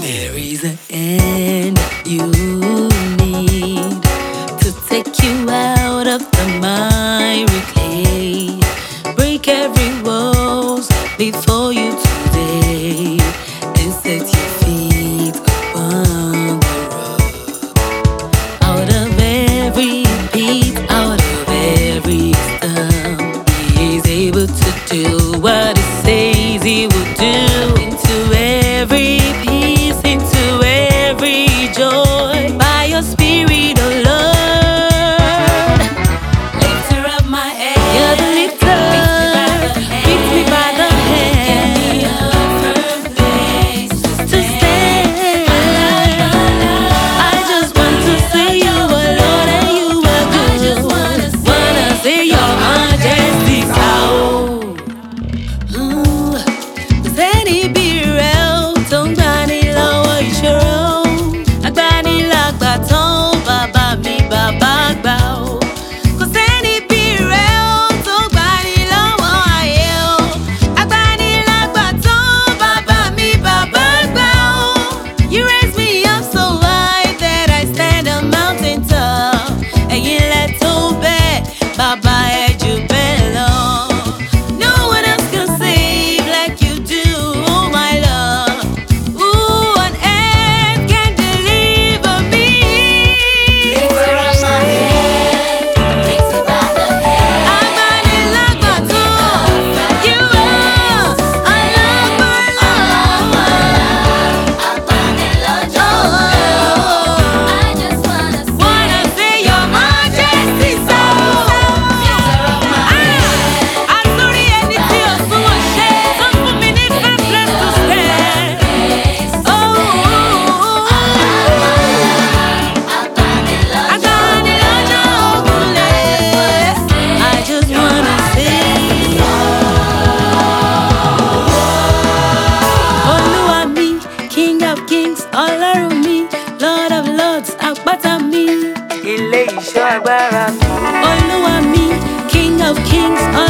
There is an end you need to take you out of the miry clay. Break every rose before you today and set your feet upon the rock. Out of every pit, out of every storm, He is able to do what He says He will do. Into every peace, into every joy, by Your Spirit, oh Lord. Lifter of my head, You're the lifter. Pick me by the hand, give me a firm place to stand. I just want to say You are Lord and You are good. I just wanna say Your Majesty's house. Kò sẹ́ni bí rẹ̀ ó tó ń gbani lọ́wọ́ ìṣòro. Agbanilágbàtàn bàbá mi bàbá àgbà o. Kò sẹ́ni bí rẹ̀ ó tó ń gbani lọ́wọ́ ayé o. Agbanilágbàtàn bàbá mi bàbá àgbà o. You raise me up so high that I stand on mountain top. Ẹ̀yin lẹ tó bẹ́ẹ̀, bàbá ẹ jù bẹ́ẹ̀ lọ. No one else can save like You do, oh my Lord. Who on earth can deliver me? Lifter of my head, takes me by the hand. Agbanilágbàtàn, You are alágbàlà. I just wanna say Your Majesty's house. Àtúrí ẹni tí ò súnmọ́ ṣe, tó fún mi ní first place to stand. Agbanilájọ́ ògúnlẹ̀. I just wanna say Olúwa mi, King of Kings, Ọlọ́run mi, Lord of Lords, àpáta mi, ilé ìṣọ́ agbára mi. Olúwa mi, King of Kings,